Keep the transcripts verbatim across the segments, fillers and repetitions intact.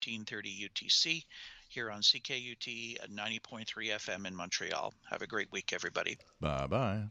fourteen thirty U T C here on C K U T ninety point three F M in Montreal. Have a great week, everybody. Bye-bye.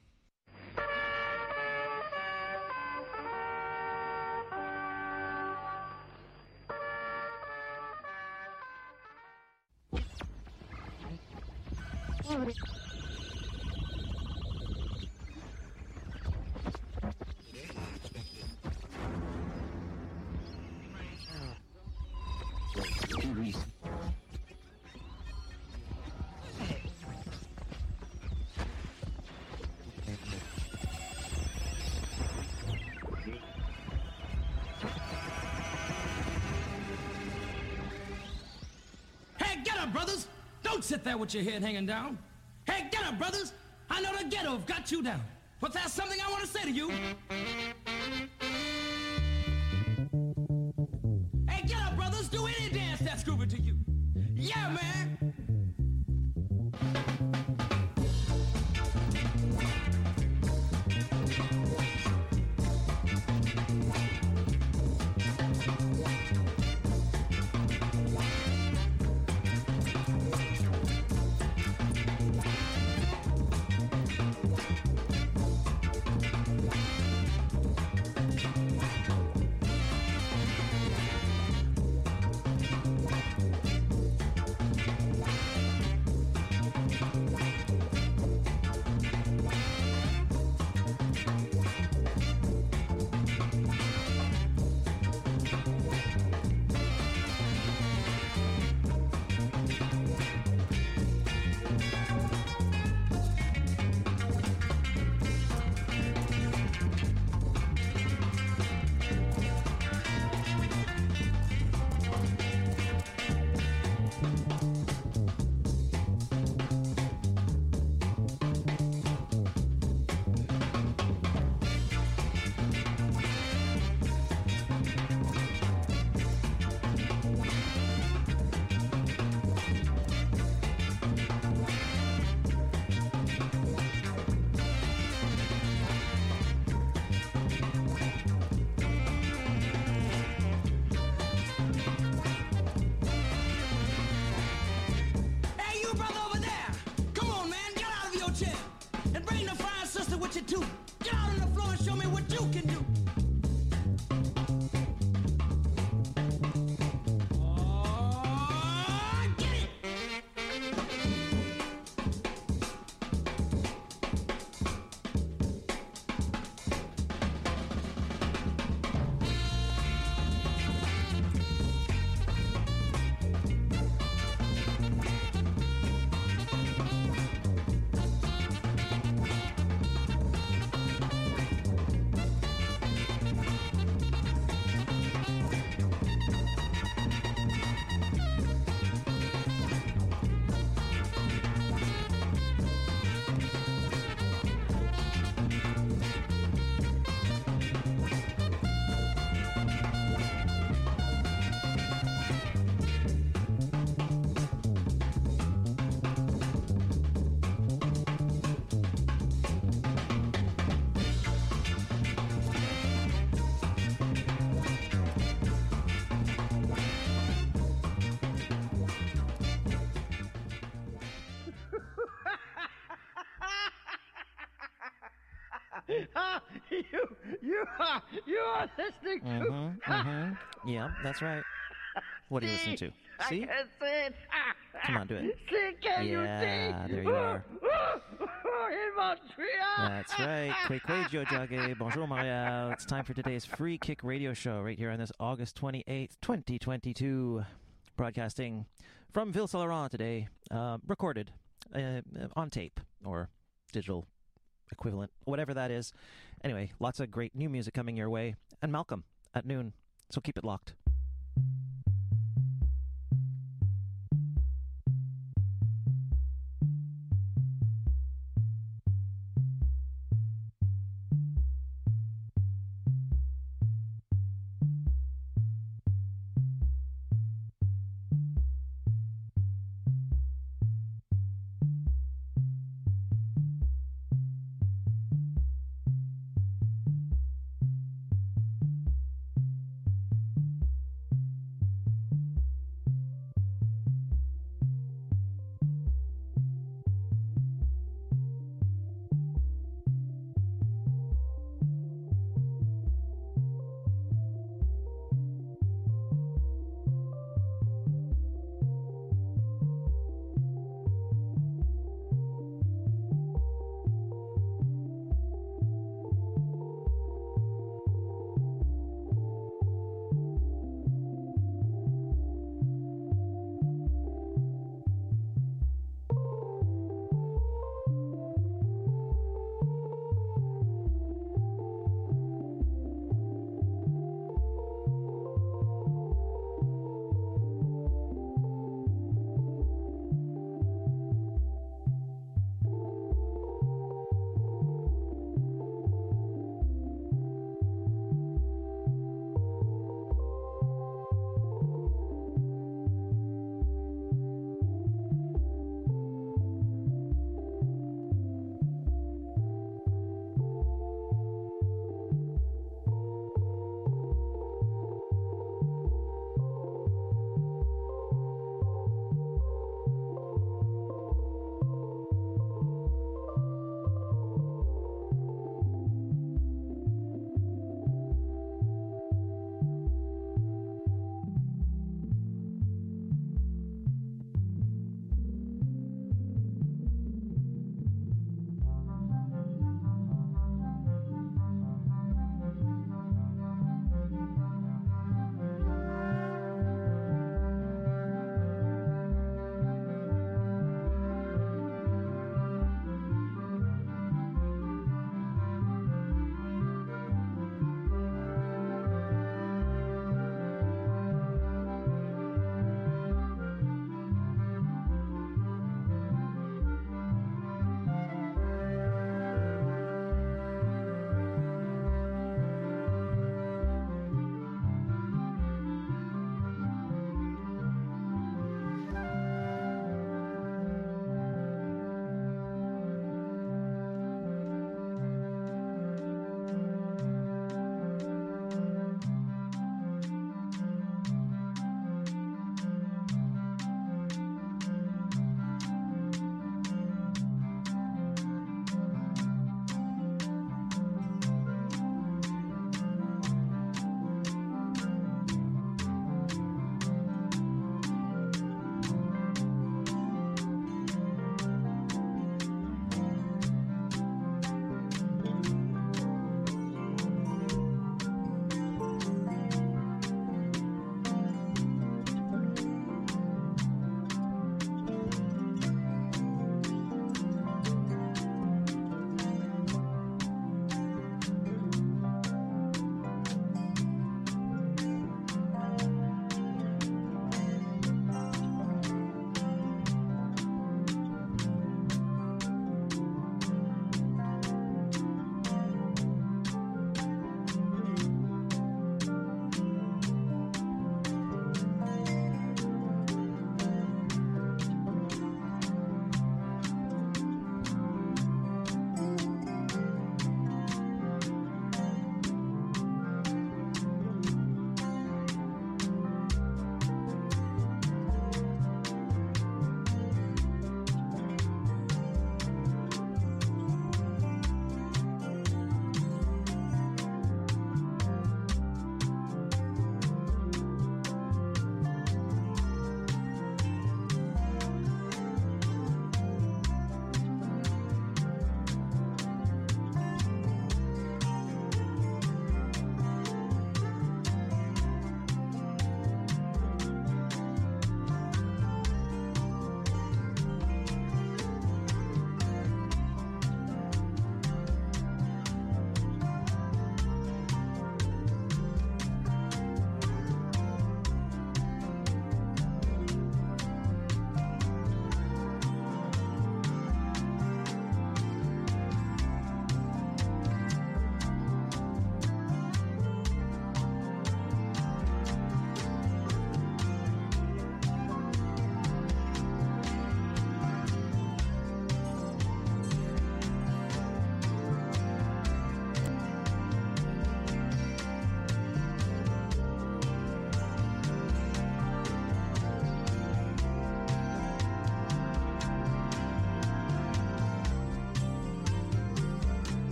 Brothers, don't sit there with your head hanging down. Hey, get up, brothers. I know the ghetto have got you down. But there's something I want to say to you. Hey, get up, brothers. Do any dance that's groovy to you. Yeah, man. you, you are, you are listening to. Mm-hmm, mm-hmm. Yeah, that's right. What are you listening to? See? I can see it. Come on, do it. C K U T. Yeah, there you are. In Montreal. That's right. Kwe kwe Jojage. Bonjour, Montreal. It's time for today's Free Kick Radio Show right here on this August twenty-eighth, twenty twenty-two. Broadcasting from Ville Saint Laurent today. Uh, recorded uh, on tape or digital equivalent, whatever that is. Anyway, lots of great new music coming your way. And Malcolm at noon. So keep it locked.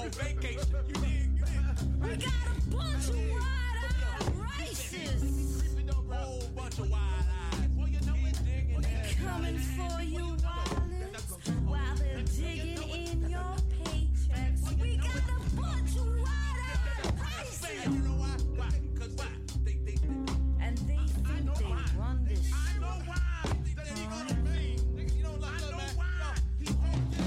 on vacation. You dig? You dig? We got a bunch of wide-eyed racists. A whole bunch of wide eyes. Well, you know it's digging that. Coming for you wallets while they're digging in your paychecks. We got a bunch of wide-eyed racists. You know why? Why? Because why? They, they, they, And they think they run this I shit. know why. That he gonna be. Nigga, you don't like I know man. Why. He won't get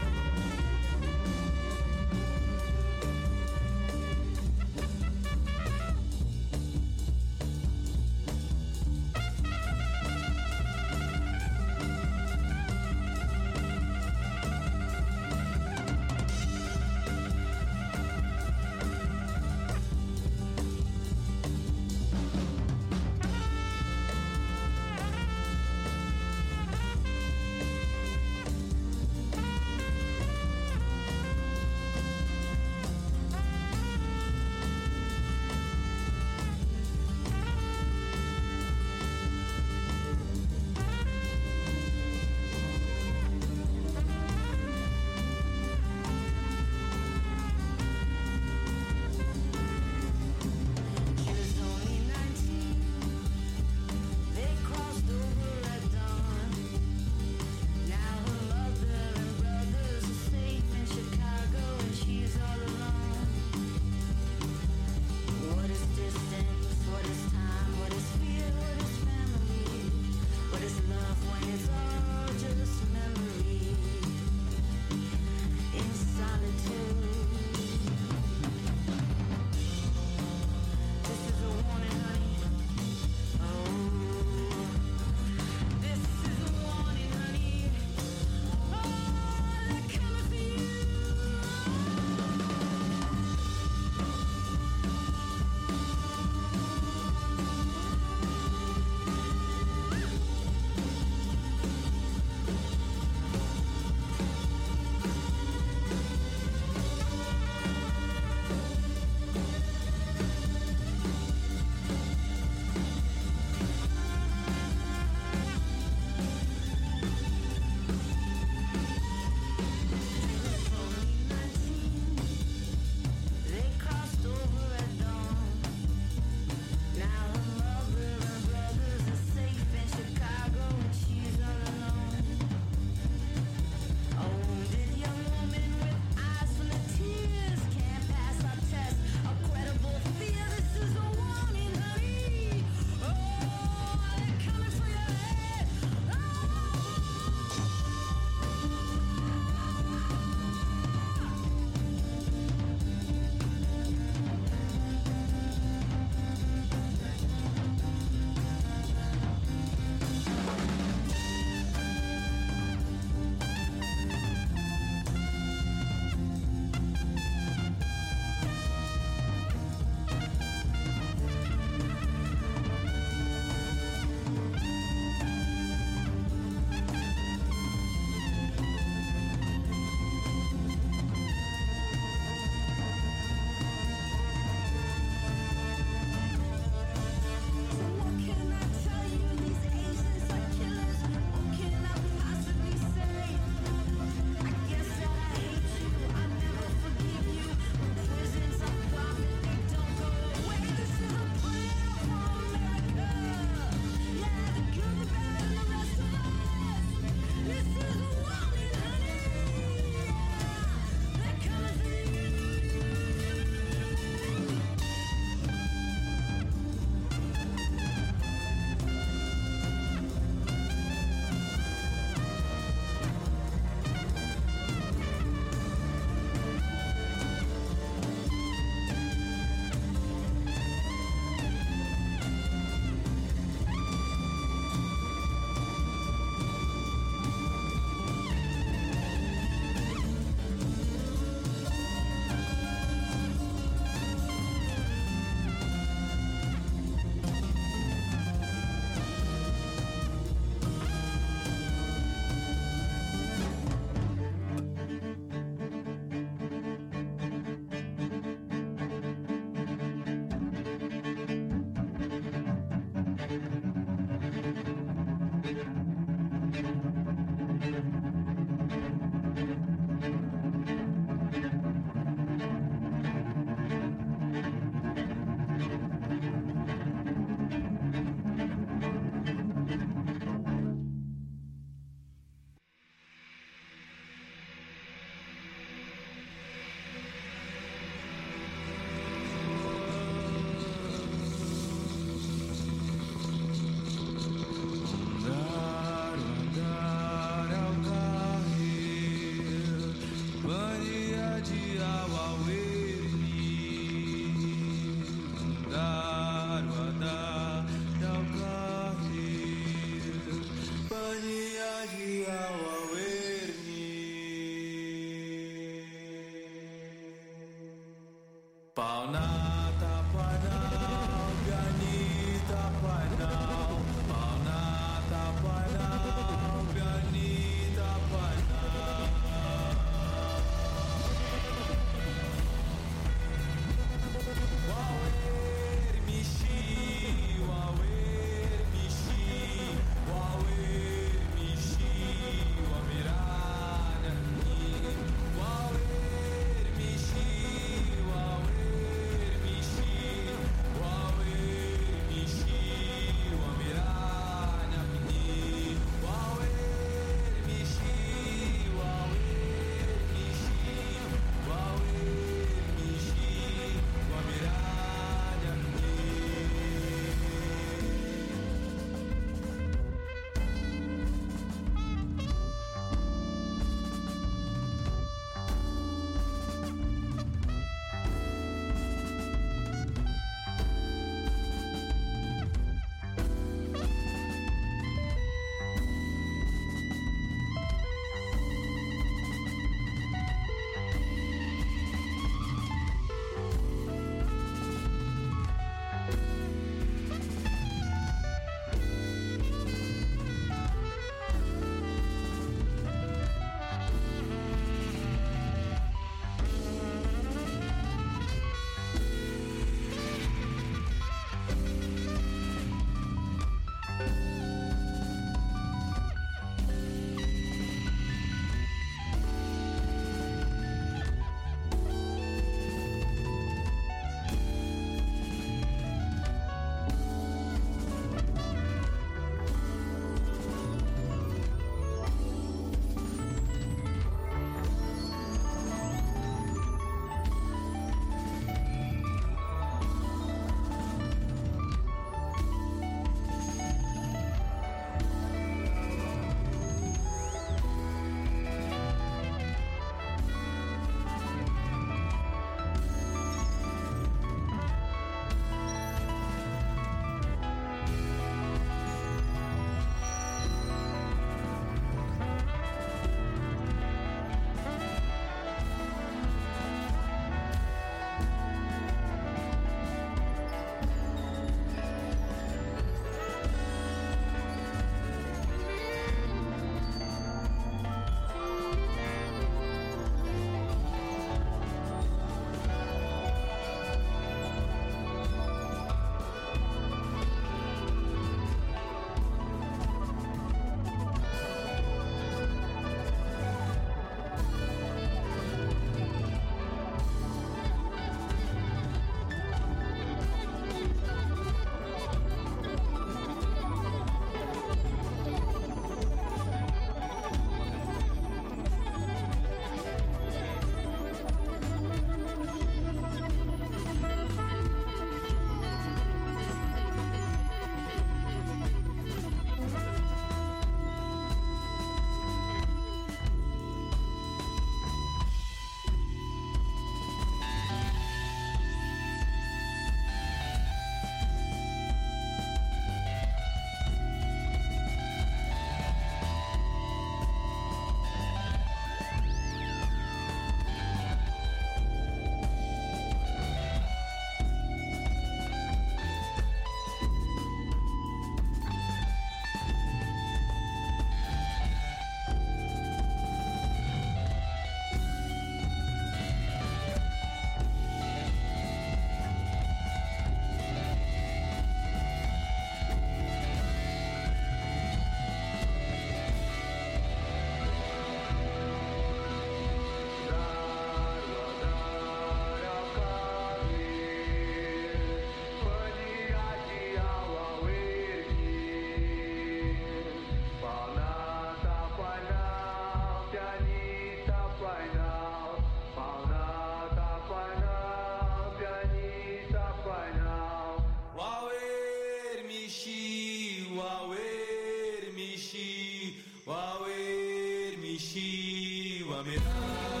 amici uomini.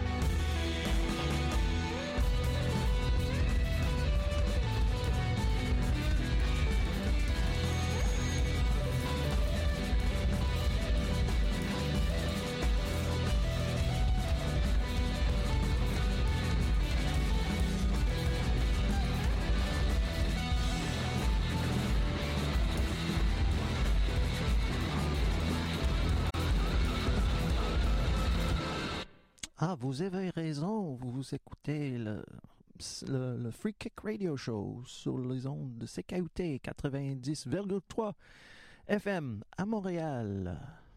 Ah, vous avez raison, vous écoutez le, le, le Free Kick Radio Show sur les ondes de C K U T quatre-vingt-dix virgule trois F M à Montréal.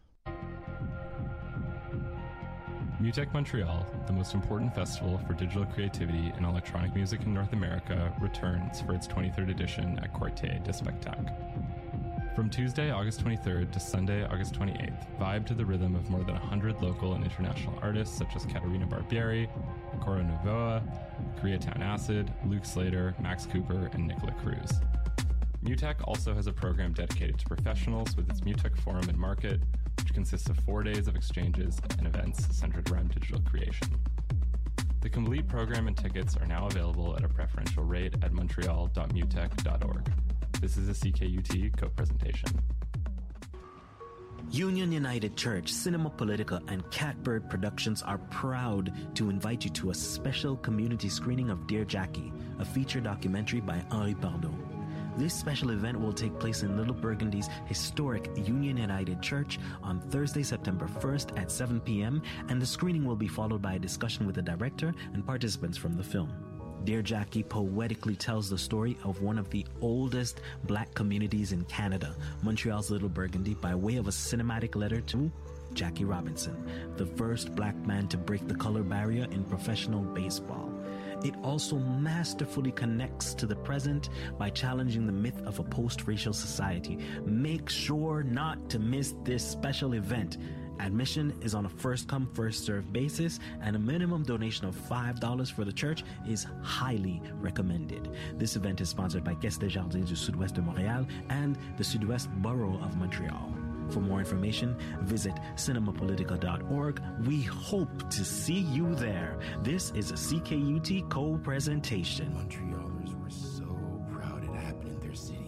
MUTEC Montreal, the most important festival for digital creativity and electronic music in North America, returns for its twenty-third edition at Quartier de Spectacle. From Tuesday, August twenty-third to Sunday, August twenty-eighth, vibe to the rhythm of more than one hundred local and international artists such as Caterina Barbieri, Coro Novoa, Koreatown Acid, Luke Slater, Max Cooper, and Nicola Cruz. MUTEC also has a program dedicated to professionals with its MUTEC Forum and Market, which consists of four days of exchanges and events centered around digital creation. The complete program and tickets are now available at a preferential rate at montreal dot mutec dot org. This is a C K U T co-presentation. Union United Church, Cinema Politica, and Catbird Productions are proud to invite you to a special community screening of Dear Jackie, a feature documentary by Henri Pardon. This special event will take place in Little Burgundy's historic Union United Church on Thursday, September first at seven p.m., and the screening will be followed by a discussion with the director and participants from the film. Dear Jackie poetically tells the story of one of the oldest black communities in Canada, Montreal's Little Burgundy, by way of a cinematic letter to Jackie Robinson, the first black man to break the color barrier in professional baseball. It also masterfully connects to the present by challenging the myth of a post-racial society. Make sure not to miss this special event. Admission is on a first-come, first-served basis, and a minimum donation of five dollars for the church is highly recommended. This event is sponsored by Caisse des Jardins du Sud-Ouest de Montréal and the Sud-Ouest Borough of Montreal. For more information, visit cinema politica dot org. We hope to see you there. This is a C K U T co-presentation. Montrealers were so proud it happened in their city.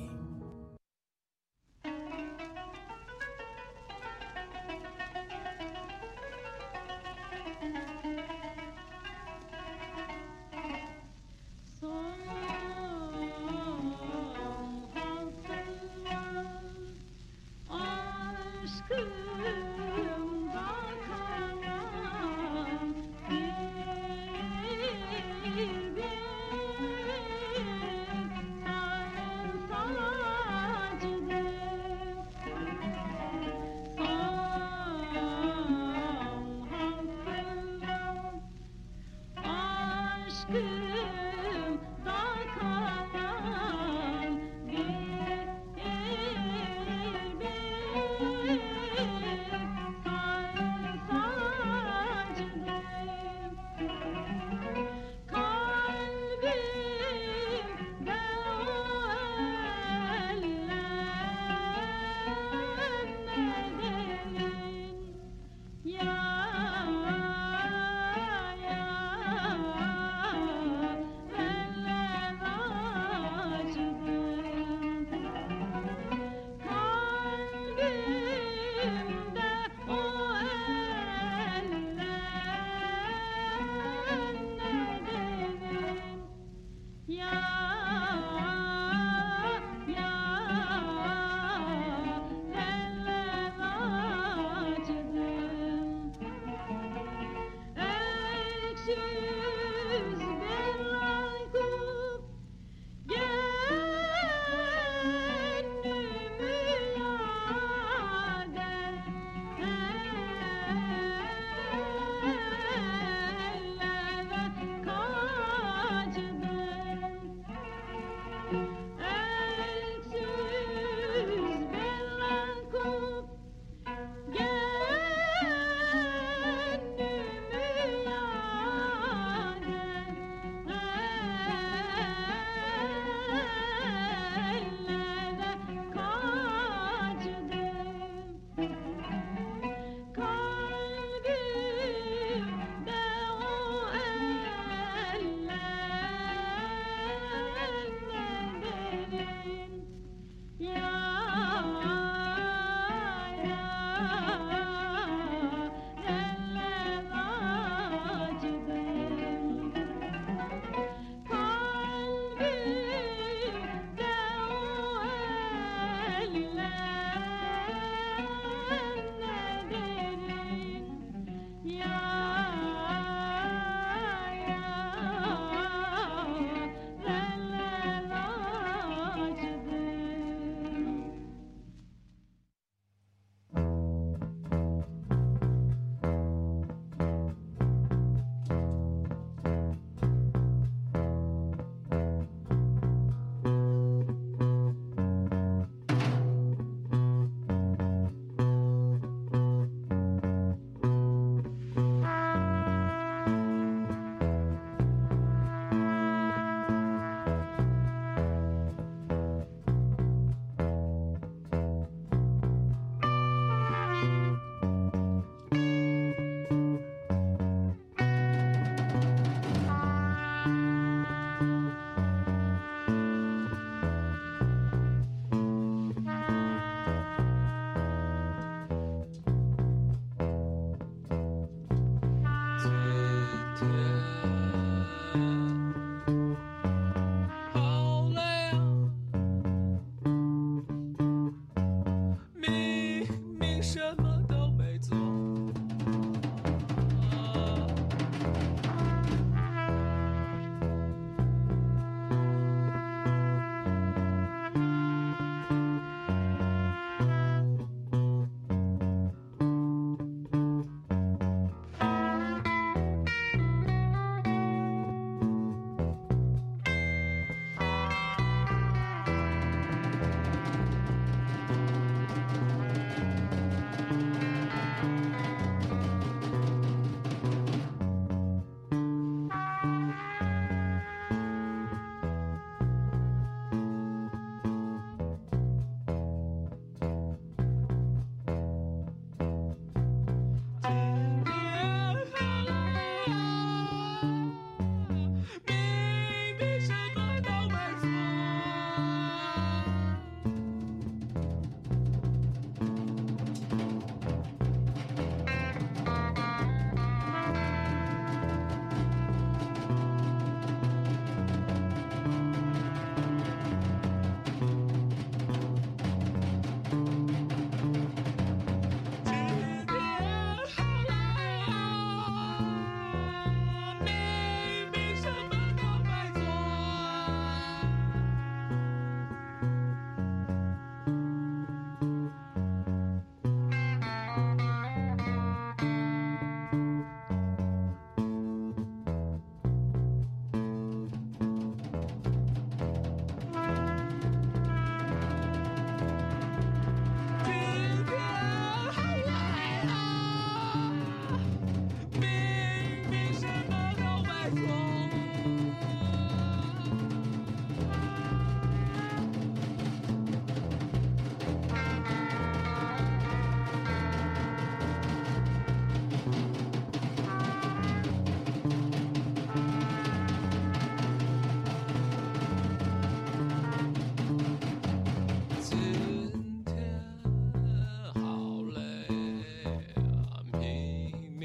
Yeah.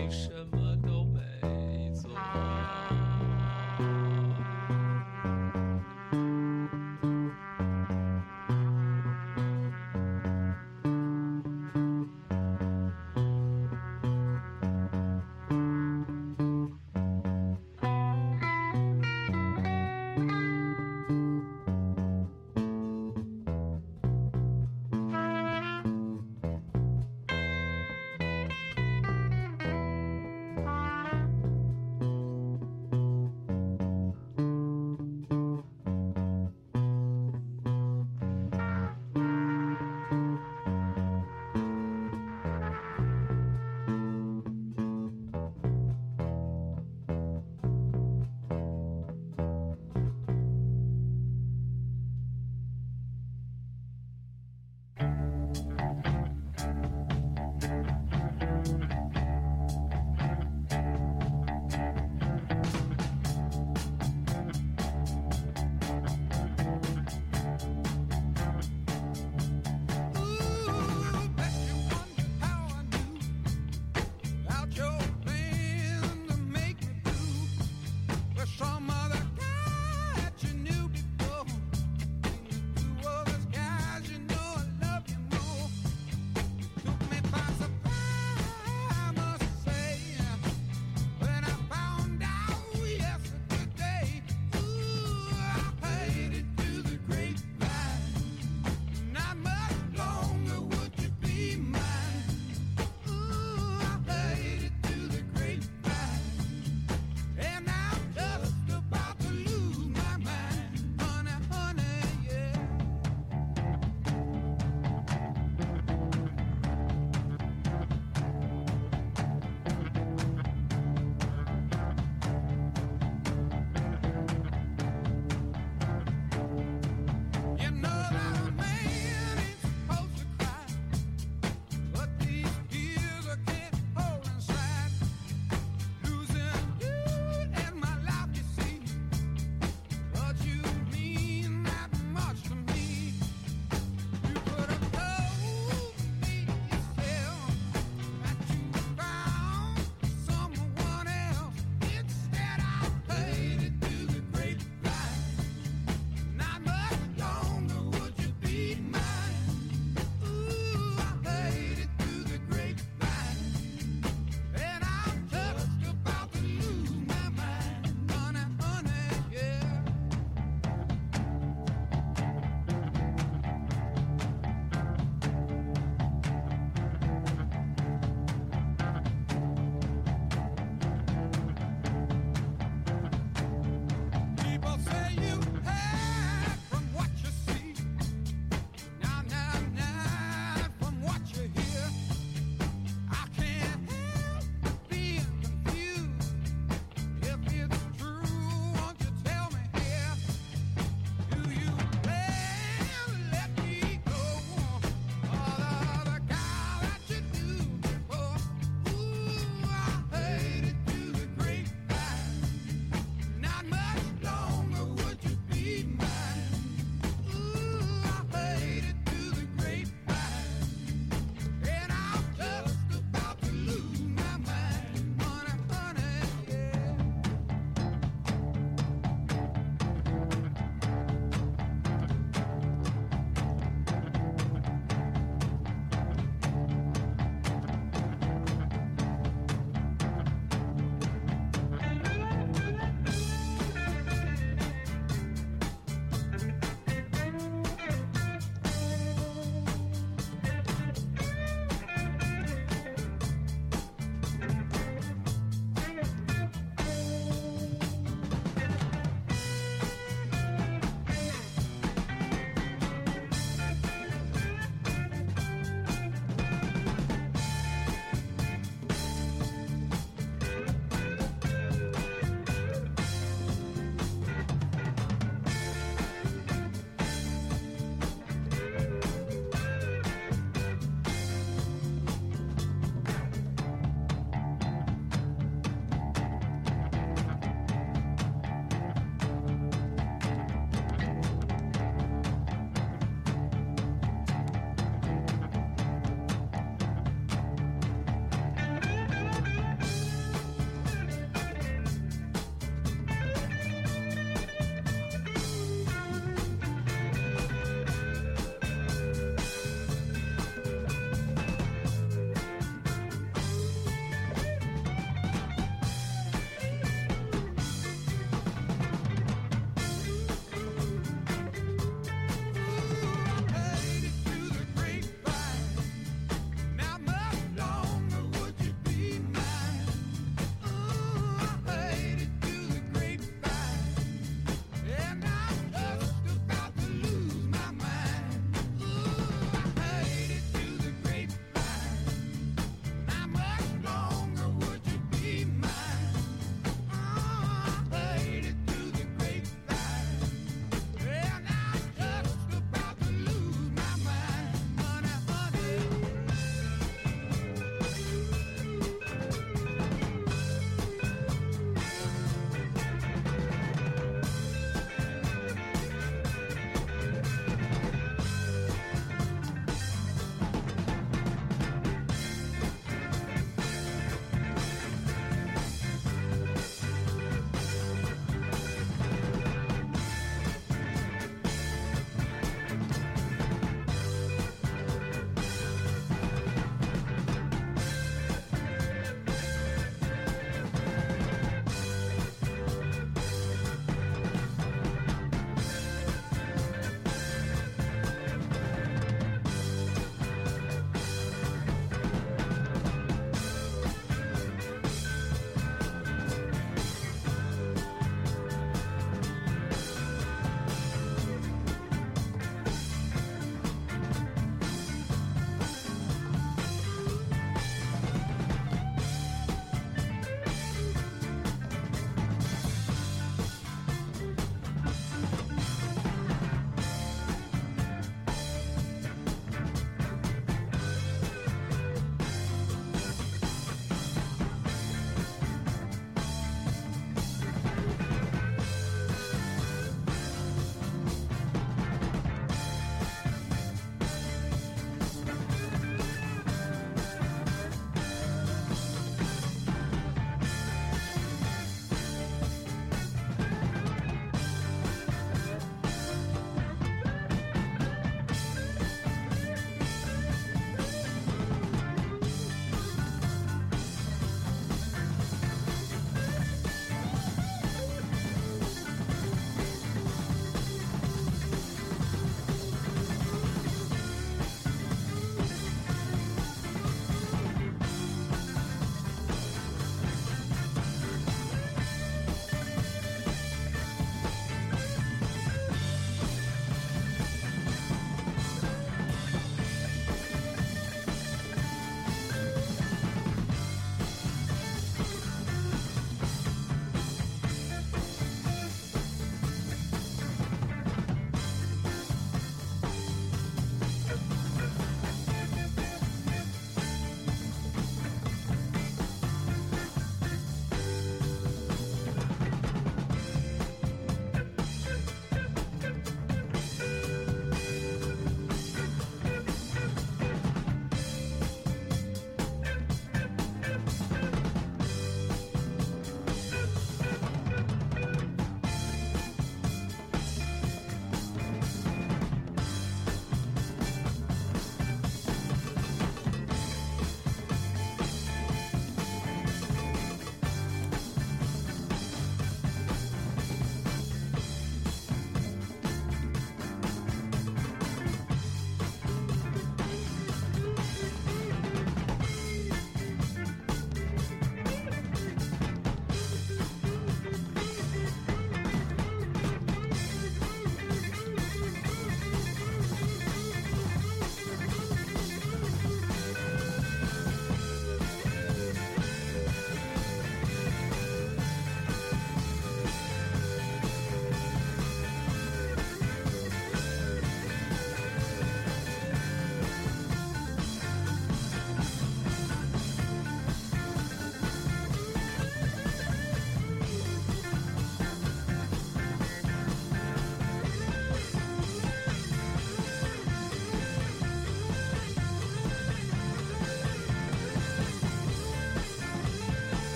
什么都没做。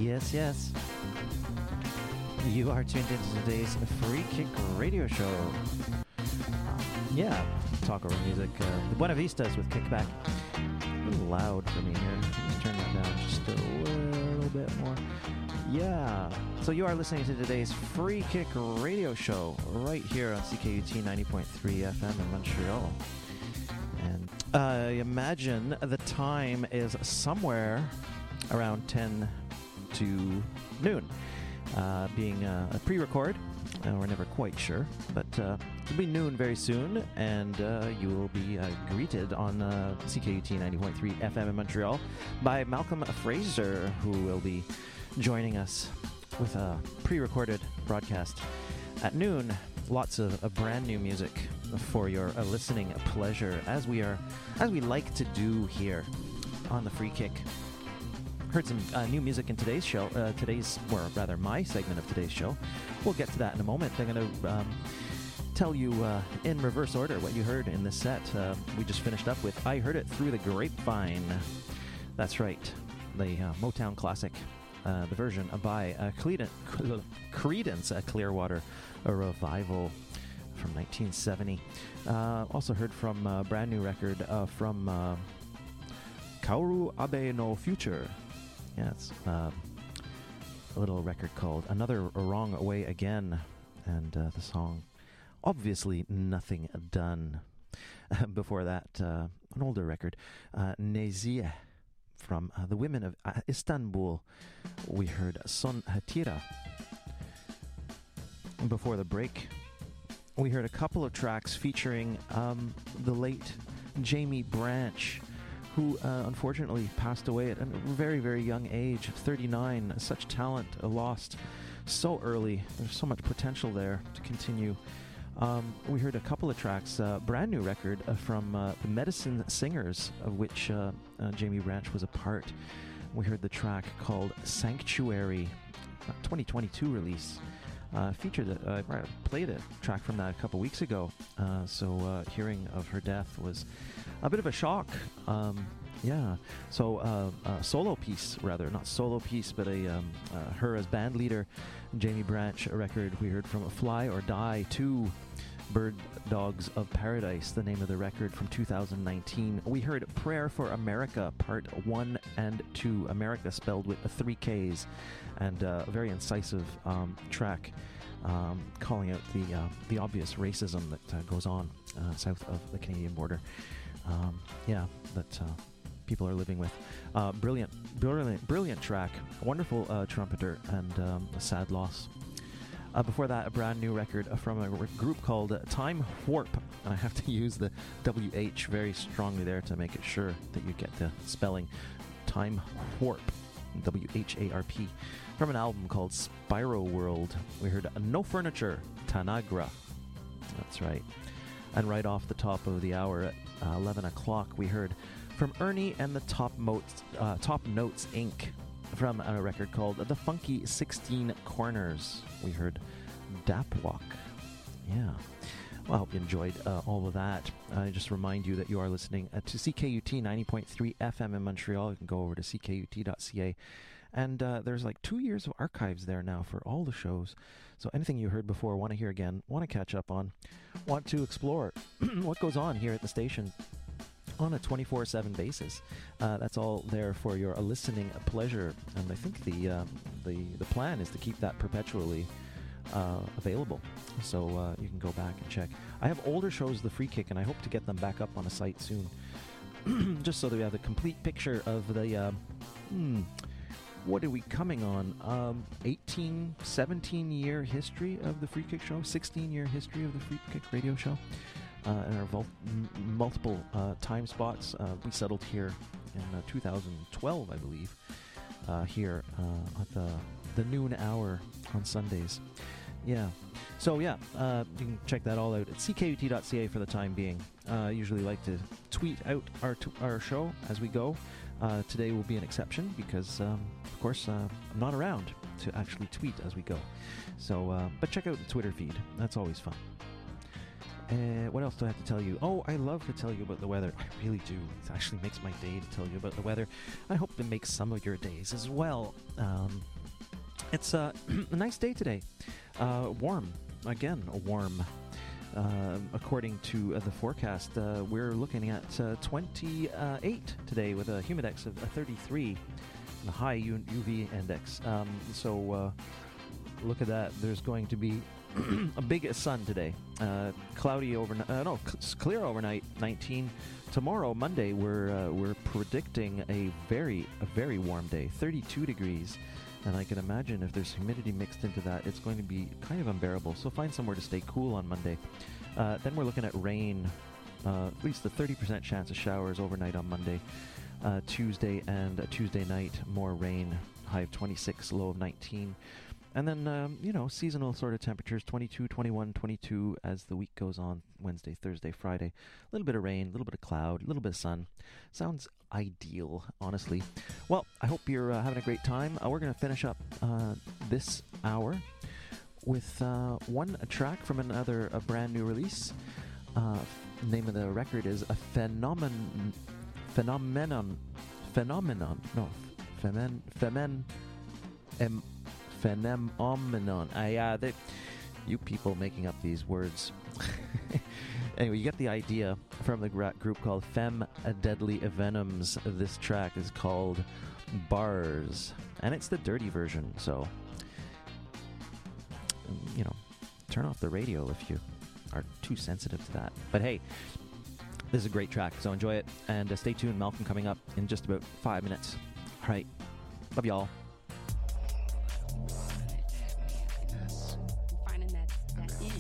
Yes, yes. You are tuned into today's Free Kick Radio Show. Um, yeah, talk over music. Uh, the Buena Vistas with Kickback. A little loud for me here. Let's turn that down just a little bit more. Yeah. So you are listening to today's Free Kick Radio Show right here on C K U T ninety point three F M in Montreal. And I imagine the time is somewhere around ten to noon. Uh, being uh, a pre-record, uh, we're never quite sure, but uh, it'll be noon very soon, and uh, you will be uh, greeted on uh, C K U T ninety point three F M in Montreal by Malcolm Fraser, who will be joining us with a pre-recorded broadcast at noon. Lots of, of brand new music for your uh, listening pleasure, as we are, as we like to do here on the Free Kick. Heard some uh, new music in today's show, uh, today's, or rather my segment of today's show. We'll get to that in a moment. I'm going to um, tell you uh, in reverse order what you heard in this set. Uh, we just finished up with I Heard It Through the Grapevine. That's right, the uh, Motown classic, uh, the version by uh, Creedence, Creedence uh, Clearwater a Revival from nineteen seventy. Uh, also heard from a brand new record uh, from uh, Kaoru Abe no Future. Yeah, it's uh, a little record called Another Wrong Way Again, and uh, the song, obviously Nothing Done. Before that, uh, an older record, uh, Nezieh, from uh, the Women of uh, Istanbul. We heard Son Hatira. Before the break, we heard a couple of tracks featuring um, the late Jamie Branch, who uh, unfortunately passed away at a very, very young age, thirty-nine. Such talent uh, lost so early. There's so much potential there to continue. Um, we heard a couple of tracks, uh, brand new record uh, from uh, the Medicine Singers, of which uh, uh, Jamie Branch was a part. We heard the track called Sanctuary, uh, twenty twenty-two release. Uh, featured it, uh, I played a track from that a couple weeks ago, uh, so uh, hearing of her death was a bit of a shock. Um, yeah, so uh, a solo piece, rather, not solo piece, but a um, uh, her as band leader, Jamie Branch, a record we heard from Fly or Die two, Bird Dogs of Paradise, the name of the record from two thousand nineteen. We heard Prayer for America, part one and two, America spelled with three Ks, and uh, a very incisive um, track um, calling out the uh, the obvious racism that uh, goes on uh, south of the Canadian border. Um, yeah, that uh, people are living with. Uh, brilliant, brilliant, brilliant track. Wonderful uh, trumpeter, and um, a sad loss. Uh, before that, a brand new record from a r- group called uh, Time Warp. And I have to use the W H very strongly there to make it sure that you get the spelling. Time Warp, W H A R P. From an album called Spyro World, we heard No Furniture, Tanagra. That's right. And right off the top of the hour at uh, eleven o'clock, we heard from Ernie and the Top, Motes, uh, Top Notes Incorporated. From a record called The Funky sixteen Corners, we heard Dap Walk. Yeah. Well, I hope you enjoyed uh, all of that. I uh, just remind you that you are listening uh, to C K U T ninety point three F M in Montreal. You can go over to c k u t dot c a. And uh, there's like two years of archives there now for all the shows. So anything you heard before, want to hear again, want to catch up on, want to explore what goes on here at the station on a twenty-four seven basis. Uh, that's all there for your uh, listening pleasure. And I think the, uh, the, the plan is to keep that perpetually uh, available. So uh, you can go back and check. I have older shows, The Free Kick, and I hope to get them back up on the site soon. Just so that we have the complete picture of the... Uh, hmm, what are we coming on? Um, eighteen, seventeen year history of the Free Kick Show, sixteen year history of the Free Kick Radio Show, uh, and our vol- m- multiple uh, time spots. Uh, we settled here in uh, two thousand twelve, I believe, uh, here uh, at the the noon hour on Sundays. Yeah. So yeah, uh, you can check that all out at c k u t dot c a for the time being. I uh, usually like to tweet out our t- our show as we go. Uh, today will be an exception because, um, of course, uh, I'm not around to actually tweet as we go. So, uh, but check out the Twitter feed. That's always fun. Uh, what else do I have to tell you? Oh, I love to tell you about the weather. I really do. It actually makes my day to tell you about the weather. I hope it makes some of your days as well. Um, It's uh, a nice day today. Uh, warm. Again, warm. Uh, according to uh, the forecast, uh, we're looking at uh, twenty-eight today with a humidex of uh, thirty-three, and a high U- UV index. Um, so uh, look at that. There's going to be a big sun today. Uh, cloudy overnight. Uh, no, c- clear overnight. nineteen. Tomorrow, Monday, we're uh, we're predicting a very a very warm day. thirty-two degrees. And I can imagine if there's humidity mixed into that, it's going to be kind of unbearable. So find somewhere to stay cool on Monday. Uh, then we're looking at rain, uh, at least a thirty percent chance of showers overnight on Monday. Uh, Tuesday and uh, Tuesday night, more rain, high of twenty-six, low of nineteen. And then, um, you know, seasonal sort of temperatures, twenty-two, twenty-one, twenty-two as the week goes on, Wednesday, Thursday, Friday. A little bit of rain, a little bit of cloud, a little bit of sun. Sounds ideal, honestly. Well, I hope you're uh, having a great time. Uh, we're going to finish up uh, this hour with uh, one track from another a brand new release. Uh, name of the record is a phenomenon, phenomenon, phenomenon, no, femen, femen, em, phenomenon. I, uh, they, you people making up these words. Anyway, you get the idea from the gra- group called Femme Deadly Venoms. This track is called Bars, and it's the dirty version, so, you know, turn off the radio if you are too sensitive to that. But hey, this is a great track, so enjoy it, and uh, stay tuned. Malcolm coming up in just about five minutes. All right, love y'all. Finding that, that in.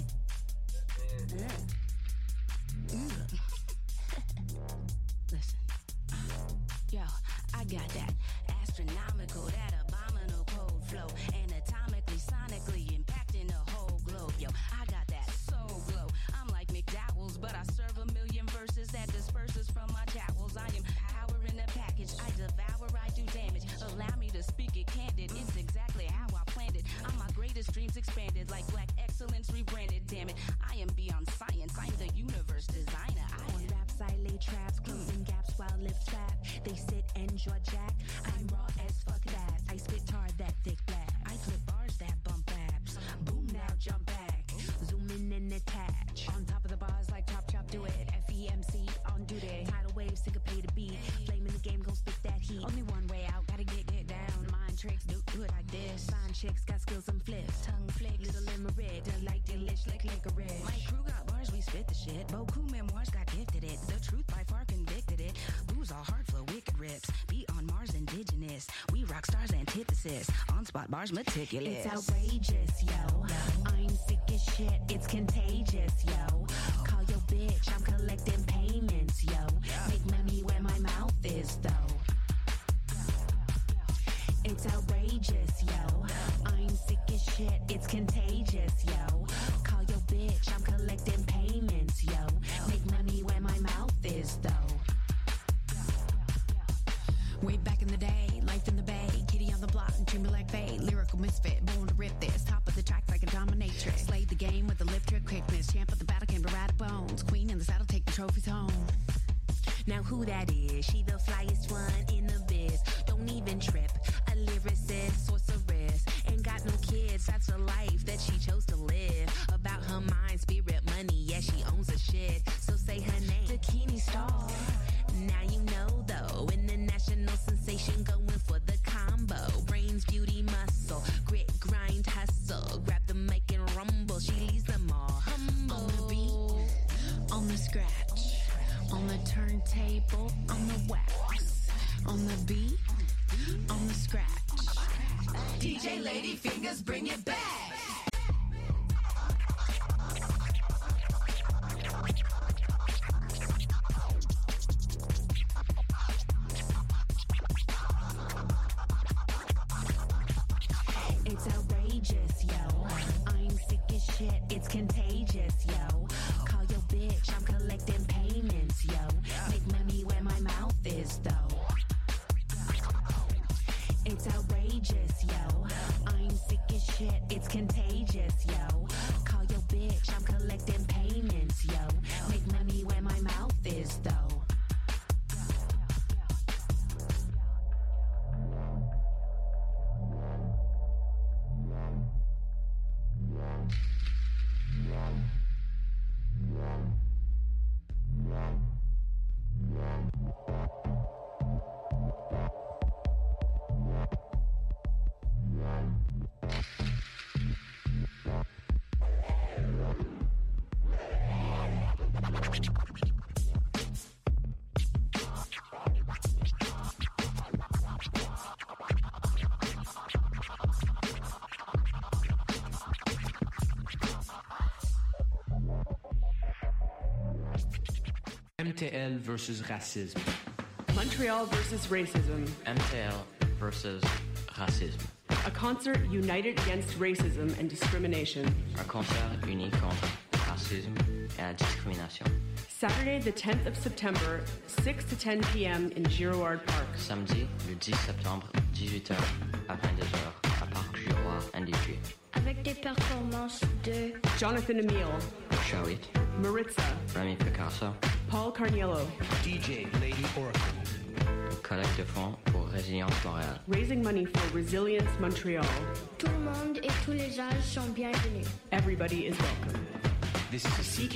Listen, yo, I got that astronomical, that abominable cold flow, anatomically, sonically impacting the whole globe. Yo, I got that soul glow. I'm like McDowell's, but I serve a million verses that disperses from my jowls. I am power in a package. I devour, I do damage. Allow me to speak it candid. It's exactly how I planned it. I'm my greatest dreams expanded, like black excellence rebranded. Damn it, I am beyond science. I'm the universe designer. I On raps, I lay traps, closing gaps while lips flap. They sit and jaw jack. I'm raw as fuck that. I spit tar that thick black. I clip bars that bump raps. Boom now, jump back. Zoom in and attach. On top of the bars like chop chop do it. F E M C on duty. Tidal wave, syncopate a beat. Flame in the game, gon' spit that heat. Only one way out, gotta get get down. Mind tricks, do, do it like this. Fine chicks got skills and flips. Tongue flicks, Little limerick, delight delish like licorice. my crew got bars, we spit the shit. Boku memoirs got gifted it. The truth by far convicted it. Booze all hard for wicked rips. Beat on Mars indigenous. We rock stars antithesis. On spot bars meticulous. It's outrageous, yo. I'm sick as shit, it's contagious, yo. Call your bitch, I'm collecting payments, yo. Make money where my mouth is, though. It's outrageous, yo. I'm sick as shit, it's contagious, yo. Call your bitch, I'm collecting payments, yo. Make money where my mouth is, though. Way back in the day, life in the bay, kitty on the block and treat me like Faye. Lyrical misfit, born to rip this. Top of the track like a dominatrix. Slayed the game with the lip trick quickness. Champ of the battle came to ride bones. Queen in the saddle, take the trophies home. Now who that is? She the flyest one in the biz. Don't even trip. A lyricist, sorceress. Ain't got no kids, that's a life that she chose to live. About her mind, spirit, money, yeah, she owns a shit. So say her name, Bikini Star. Now you know though, international sensation going for the combo. Brains, beauty, muscle, grit, grind, hustle. Grab the mic and rumble, she leaves them all humble. On the beat, on the scratch, on the turntable, on the wax. On the beat, on the scratch. D J Lady Fingers, bring it back. It's outrageous, yo. I'm sick as shit, it's contagious, yo. Call your bitch, I'm collecting payments, yo. Make money where my mouth is, though. It's outrageous, yo. I'm sick as shit, it's contagious, yo. Call your bitch, I'm collecting payments, yo. Make money where my mouth is, though. M T L versus racisme. Montreal versus racism. M T L versus racisme. A concert united against racism and discrimination. Un concert uni contre racisme et la discrimination. Saturday, the tenth of September, six to ten p.m. in Girouard Park. Samedi, le dix septembre, dix-huit heures à vingt-deux heures à Parc Girouard, N D G. Avec des performances de Jonathan Emile, Shawit, Maritza, Remy Picasso, Paul Carniello, D J Lady Oracle. Collecte de fonds pour Résilience Montréal. Raising money for Resilience Montreal. Tout le monde et tous les âges sont bienvenus. Everybody is welcome. This is a C K